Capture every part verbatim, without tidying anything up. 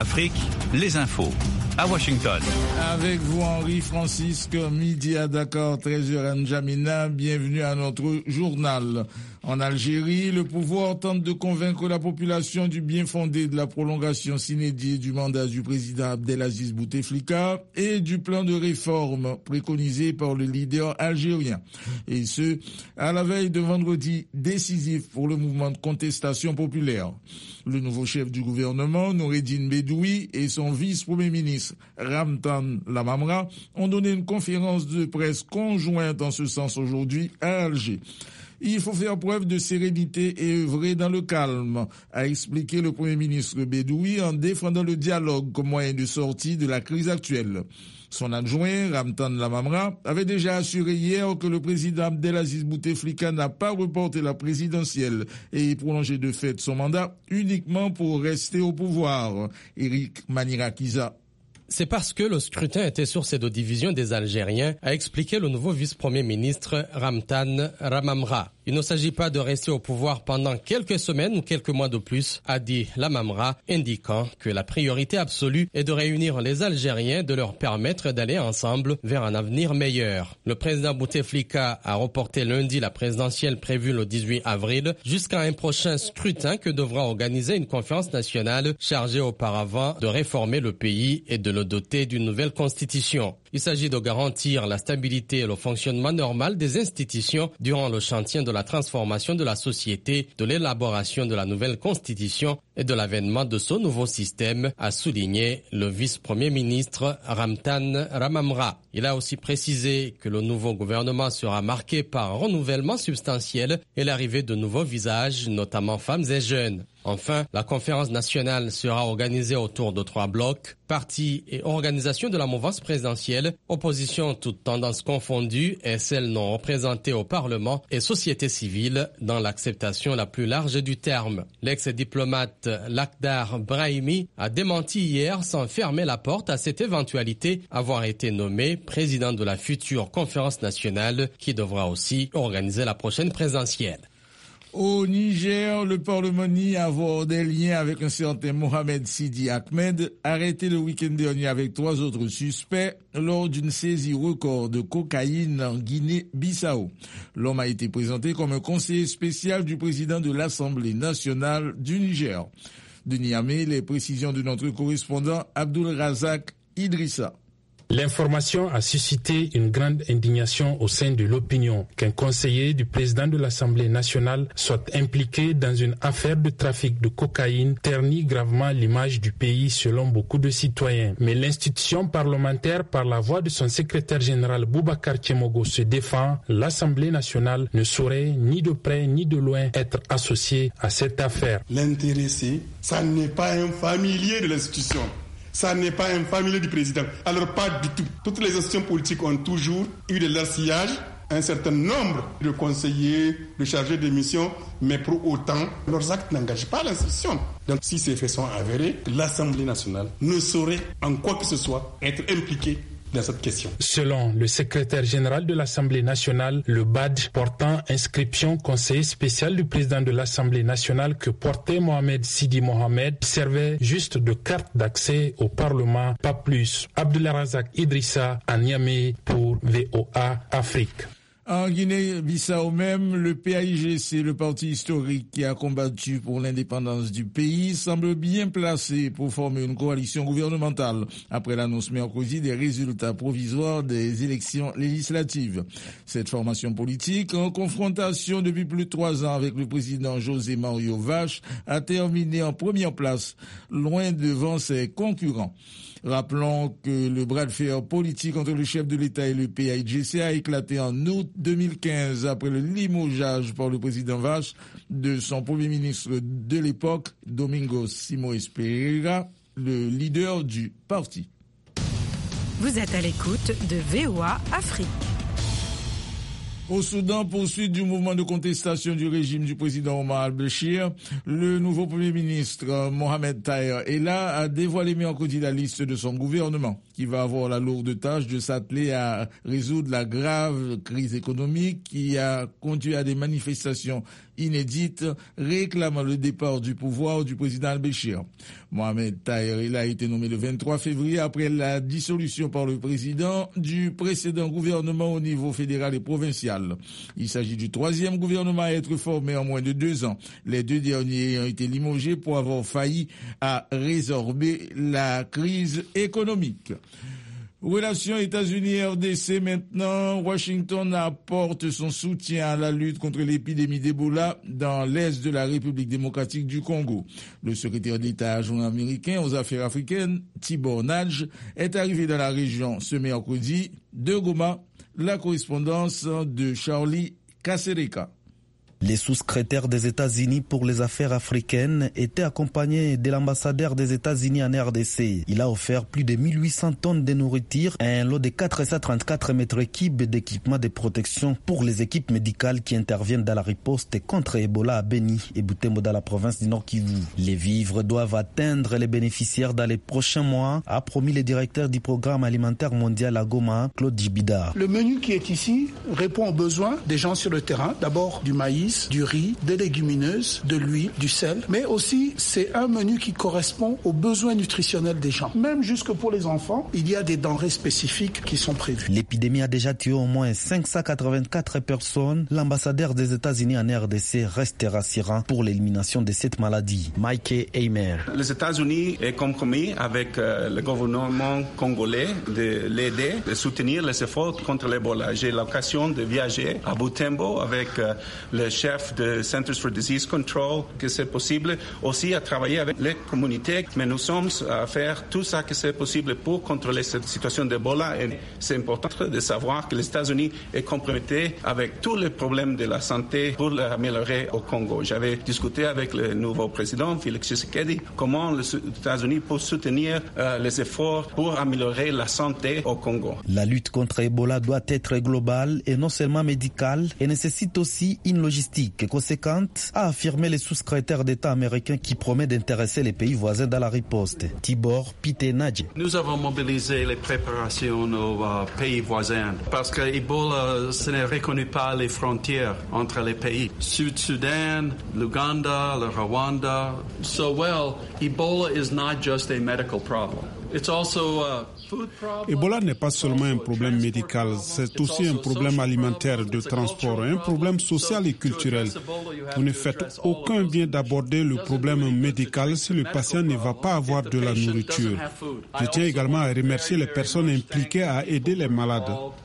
Afrique, les infos. À Washington. Avec vous, Henri-Francisque, midi à Dakar, treize heures à N'Djamena. Bienvenue à notre journal. En Algérie, le pouvoir tente de convaincre la population du bien fondé de la prolongation sine die du mandat du président Abdelaziz Bouteflika et du plan de réforme préconisé par le leader algérien. Et ce, à la veille de vendredi décisif pour le mouvement de contestation populaire. Le nouveau chef du gouvernement, Noureddine Bedoui, et son vice-premier ministre, Ramtan Lamamra, ont donné une conférence de presse conjointe en ce sens aujourd'hui à Alger. Il faut faire preuve de sérénité et œuvrer dans le calme, a expliqué le Premier ministre Bedoui en défendant le dialogue comme moyen de sortie de la crise actuelle. Son adjoint, Ramtan Lamamra, avait déjà assuré hier que le président Abdelaziz Bouteflika n'a pas reporté la présidentielle et prolongé de fait son mandat uniquement pour rester au pouvoir. Eric Manirakiza. C'est parce que le scrutin était sur ces deux divisions des Algériens, a expliqué le nouveau vice-premier ministre Ramtan Lamamra. Il ne s'agit pas de rester au pouvoir pendant quelques semaines ou quelques mois de plus, a dit Lamamra, indiquant que la priorité absolue est de réunir les Algériens, de leur permettre d'aller ensemble vers un avenir meilleur. Le président Bouteflika a reporté lundi la présidentielle prévue le dix-huit avril jusqu'à un prochain scrutin que devra organiser une conférence nationale chargée auparavant de réformer le pays et de le doter d'une nouvelle constitution. Il s'agit de garantir la stabilité et le fonctionnement normal des institutions durant le chantier de la transformation de la société, de l'élaboration de la nouvelle constitution et de l'avènement de ce nouveau système, a souligné le vice-premier ministre Ramtan Lamamra. Il a aussi précisé que le nouveau gouvernement sera marqué par un renouvellement substantiel et l'arrivée de nouveaux visages, notamment femmes et jeunes. Enfin, la conférence nationale sera organisée autour de trois blocs, partis et organisation de la mouvance présidentielle, opposition toutes tendances confondues et celles non représentées au Parlement et société civile dans l'acceptation la plus large du terme. L'ex-diplomate Lakhdar Brahimi a démenti hier sans fermer la porte à cette éventualité avoir été nommé président de la future conférence nationale qui devra aussi organiser la prochaine présidentielle. Au Niger, le Parlement nie avoir des liens avec un certain Mohamed Sidi Ahmed, arrêté le week-end dernier avec trois autres suspects lors d'une saisie record de cocaïne en Guinée-Bissau. L'homme a été présenté comme un conseiller spécial du président de l'Assemblée nationale du Niger. De Niamey, les précisions de notre correspondant Abdul Razak Idrissa. L'information a suscité une grande indignation au sein de l'opinion qu'un conseiller du président de l'Assemblée nationale soit impliqué dans une affaire de trafic de cocaïne ternit gravement l'image du pays selon beaucoup de citoyens. Mais l'institution parlementaire, par la voix de son secrétaire général Boubacar Tchemogo, se défend. L'Assemblée nationale ne saurait ni de près ni de loin être associée à cette affaire. L'intéressé, ça n'est pas un familier de l'institution. Ça n'est pas un familier du président. Alors pas du tout. Toutes les institutions politiques ont toujours eu de leur sillage, un certain nombre de conseillers, de chargés de mission, mais pour autant, leurs actes n'engagent pas l'institution. Donc si ces faits sont avérés, l'Assemblée nationale ne saurait en quoi que ce soit être impliquée dans cette question. Selon le secrétaire général de l'Assemblée nationale, le badge portant inscription conseiller spécial du président de l'Assemblée nationale que portait Mohamed Sidi Mohamed servait juste de carte d'accès au Parlement, pas plus. Abdullah Razak Idrissa à Niamey pour V O A Afrique. En Guinée-Bissau même, le P A I G C, le parti historique qui a combattu pour l'indépendance du pays, semble bien placé pour former une coalition gouvernementale après l'annonce mercredi des résultats provisoires des élections législatives. Cette formation politique, en confrontation depuis plus de trois ans avec le président José Mario Vache, a terminé en première place, loin devant ses concurrents. Rappelons que le bras de fer politique entre le chef de l'État et le P A I G C a éclaté en août deux mille quinze après le limogeage par le président Vache de son premier ministre de l'époque, Domingos Simoes Pereira, le leader du parti. Vous êtes à l'écoute de V O A Afrique. Au Soudan, poursuite du mouvement de contestation du régime du président Omar al-Béchir, le nouveau Premier ministre Mohamed Taher Ella a dévoilé mercredi la liste de son gouvernement, qui va avoir la lourde tâche de s'atteler à résoudre la grave crise économique qui a conduit à des manifestations inédites réclamant le départ du pouvoir du président al-Béchir. Mohamed Taher Ella a été nommé le vingt-trois février après la dissolution par le président du précédent gouvernement au niveau fédéral et provincial. Il s'agit du troisième gouvernement à être formé en moins de deux ans. Les deux derniers ont été limogés pour avoir failli à résorber la crise économique. Relations États-Unis-R D C maintenant. Washington apporte son soutien à la lutte contre l'épidémie d'Ebola dans l'est de la République démocratique du Congo. Le secrétaire d'État adjoint américain aux affaires africaines, Tibor Nagy, est arrivé dans la région ce mercredi. De Goma, la correspondance de Charlie Kasereka. Les sous-secrétaires des États-Unis pour les affaires africaines étaient accompagnés de l'ambassadeur des États-Unis en R D C. Il a offert plus de mille huit cents tonnes de nourriture et un lot de quatre cent trente-quatre mètres cubes d'équipements de protection pour les équipes médicales qui interviennent dans la riposte contre Ebola à Beni et Butembo dans la province du Nord Kivu. Les vivres doivent atteindre les bénéficiaires dans les prochains mois, a promis le directeur du programme alimentaire mondial à Goma, Claude Djibida. Le menu qui est ici répond aux besoins des gens sur le terrain. D'abord du maïs, du riz, des légumineuses, de l'huile, du sel, mais aussi c'est un menu qui correspond aux besoins nutritionnels des gens. Même jusque pour les enfants, il y a des denrées spécifiques qui sont prévues. L'épidémie a déjà tué au moins cinq cent quatre-vingt-quatre personnes. L'ambassadeur des États-Unis en R D C reste rassurant pour l'élimination de cette maladie. Mike Heimer. Les États-Unis est compromis avec euh, le gouvernement congolais de l'aider, de soutenir les efforts contre l'Ebola. J'ai l'occasion de voyager à Butembo avec euh, le chef de Centers for Disease Control, que c'est possible aussi à travailler avec les communautés, mais nous sommes à faire tout ça que c'est possible pour contrôler cette situation d'Ebola et c'est important de savoir que les États-Unis est compromis avec tous les problèmes de la santé pour l'améliorer au Congo. J'avais discuté avec le nouveau président Félix Tshisekedi comment les États-Unis peuvent soutenir euh, les efforts pour améliorer la santé au Congo. La lutte contre Ebola doit être globale et non seulement médicale et nécessite aussi une logistique conséquente, a affirmé le sous-secrétaire d'État américain qui promet d'intéresser les pays voisins dans la riposte. Tibor Pitenadje. Nous avons mobilisé les préparations aux uh, pays voisins parce que Ebola, ce n'est reconnu pas les frontières entre les pays. Sud-Soudan, l'Ouganda, le Rwanda. So well, Ebola is not just a medical problem. It's also a food problem. Ebola n'est pas seulement un problème médical, c'est aussi un problème alimentaire, de transport, un problème social et culturel. Vous ne faites aucun bien d'aborder le problème médical si le patient ne va pas avoir de la nourriture. Je tiens également à remercier les personnes impliquées à aider les malades.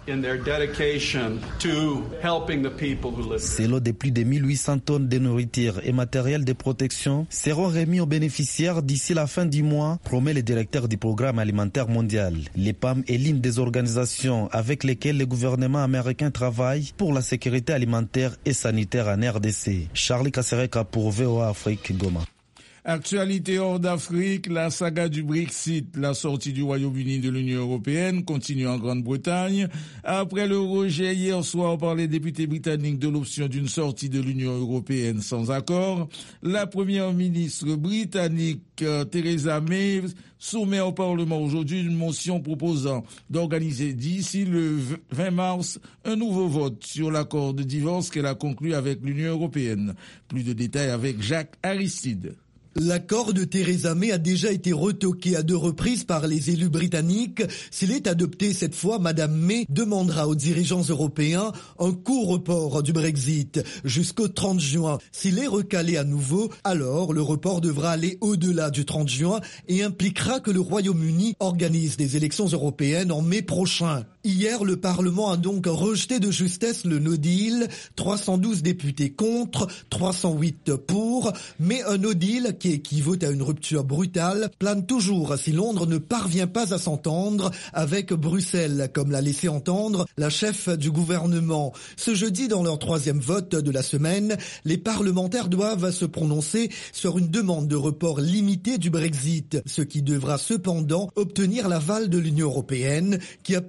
Ces lots de plus de mille huit cents tonnes de nourriture et matériel de protection seront remis aux bénéficiaires d'ici la fin du mois, promet le directeur du programme alimentaire mondial. Les P A M est l'une des organisations avec lesquelles le gouvernement américain travaille pour la sécurité alimentaire et sanitaire en R D C. Charlie Kasereka pour V O A Afrique, Goma. Actualité hors d'Afrique, la saga du Brexit, la sortie du Royaume-Uni de l'Union européenne continue en Grande-Bretagne. Après le rejet hier soir par les députés britanniques de l'option d'une sortie de l'Union européenne sans accord, la première ministre britannique Theresa May soumet au Parlement aujourd'hui une motion proposant d'organiser d'ici le vingt mars un nouveau vote sur l'accord de divorce qu'elle a conclu avec l'Union européenne. Plus de détails avec Jacques Aristide. L'accord de Theresa May a déjà été retoqué à deux reprises par les élus britanniques. S'il est adopté cette fois, Madame May demandera aux dirigeants européens un court report du Brexit jusqu'au trente juin. S'il est recalé à nouveau, alors le report devra aller au-delà du trente juin et impliquera que le Royaume-Uni organise des élections européennes en mai prochain. Hier, le Parlement a donc rejeté de justesse le no deal, trois cent douze députés contre, trois cent huit pour, mais un no deal qui équivaut à une rupture brutale plane toujours si Londres ne parvient pas à s'entendre avec Bruxelles, comme l'a laissé entendre la chef du gouvernement. Ce jeudi, dans leur troisième vote de la semaine, les parlementaires doivent se prononcer sur une demande de report limité du Brexit, ce qui devra cependant obtenir l'aval de l'Union européenne, qui appelle le Royaume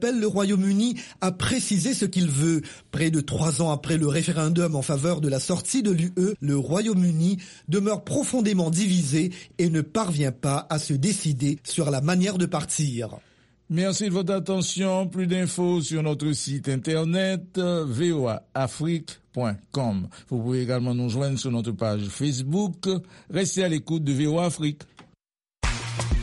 Royaume-Uni a précisé ce qu'il veut. Près de trois ans après le référendum en faveur de la sortie de l'U E, le Royaume-Uni demeure profondément divisé et ne parvient pas à se décider sur la manière de partir. Merci de votre attention. Plus d'infos sur notre site internet v o a afrique point com. Vous pouvez également nous joindre sur notre page Facebook. Restez à l'écoute de V O A Afrique.